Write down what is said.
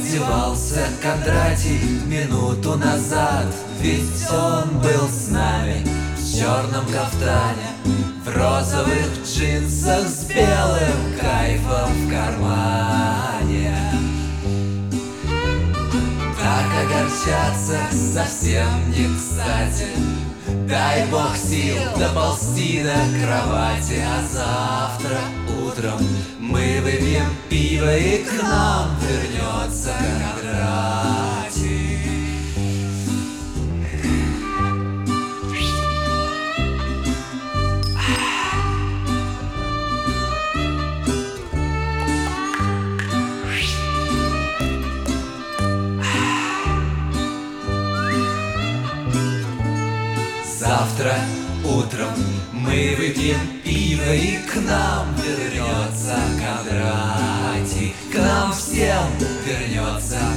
девался Кондратий минуту назад? Ведь он был с нами в черном кафтане, в розовых джинсах с белым кайфом в кармане. Так огорчаться совсем не кстати. Дай бог сил доползти до кровати, а завтра утром мы выпьем пиво, и к нам вернется Кондратий. Завтра утром мы выпьем пиво, и к нам вернется Кондратий. К нам всем вернется